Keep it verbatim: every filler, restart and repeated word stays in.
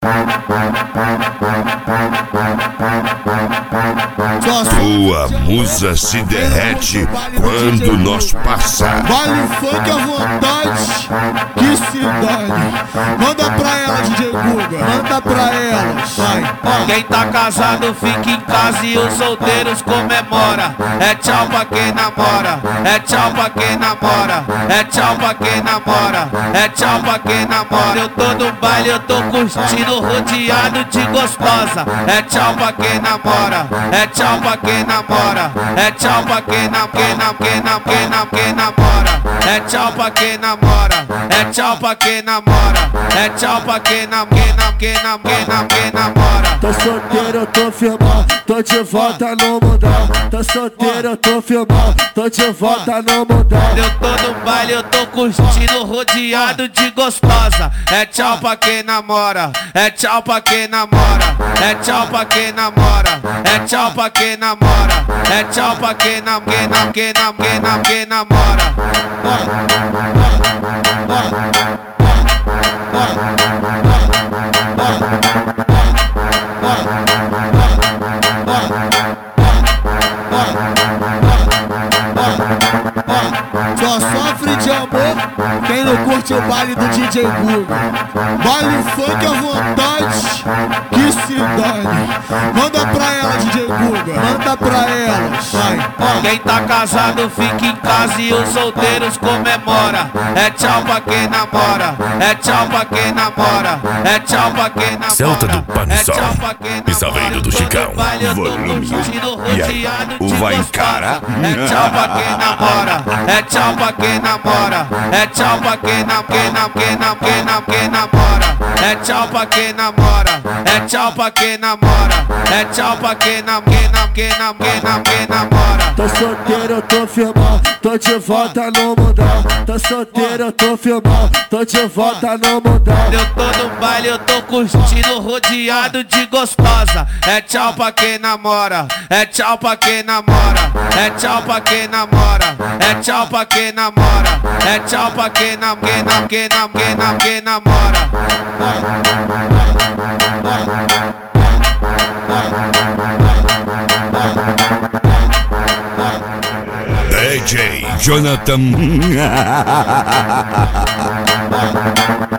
Tua musa se derrete quando nós passar. Vale funk à vontade, que se dane. Manda pra ela, D J Guga, manda pra ela, vai. Quem tá casado fica em casa e os solteiros comemora. É tchau pra quem namora, é tchau pra quem namora, é tchau pra quem namora, é tchau pra quem namora. Eu tô no baile, eu tô curtindo, rodeado de gostosa. É tchau pra quem namora, é tchau pra quem namora, é tchau pra quem nam, quem nam, quem nam, quem nam, quem namora. É tchau pra quem namora, é tchau pra quem namora, é tchau pra quem nam, quem nam, quem nam, quem nam, quem namora. Tô solteiro, eu tô firmão, tô de volta no mundão. Tô solteiro, eu tô firmão, tô de volta no mundão. Eu tô no baile, eu tô curtindo, rodeado de gostosa. É tchau pra quem namora, é tchau pra quem namora, é tchau pra quem namora, é tchau pra quem namora, é tchau pra quem nam, quem nam, quem nam, quem nam, quem namora. Só sofre de amor quem não curte o baile do D J Guga. Baile funk à vontade, que se dane. Manda pra ela, D J Guga, manda pra ela, vai. Quem tá casado fica em casa e os solteiros comemora. É tchau pra quem namora, é tchau pra quem namora, é tchau pra quem namora. Celta do Panzão, é tchau pra quem namora. Pisaveiro do Chicão, volume. E aí, o vai encarar? É tchau pra quem namora, é tchau pra quem namora, é tchau pra quem nam, quem nam, quem nam, quem nam, quem namora. É tchau pra quem namora, é tchau pra quem namora, é tchau pra quem nam, quem nam, quem nam, quem nam, quem namora. Tô solteiro, eu tô firmão, tô de volta no mundão. Tô solteiro, eu tô firmão, tô de volta no mundão. Eu tô no baile, eu tô curtindo, rodeado de gostosa. É tchau pra quem namora, é tchau pra quem namora, é tchau pra quem namora, é tchau pra quem namora, é tchau pra quem nam, quem nam, quem nam, quem nam, quem namora. D J Jonathan.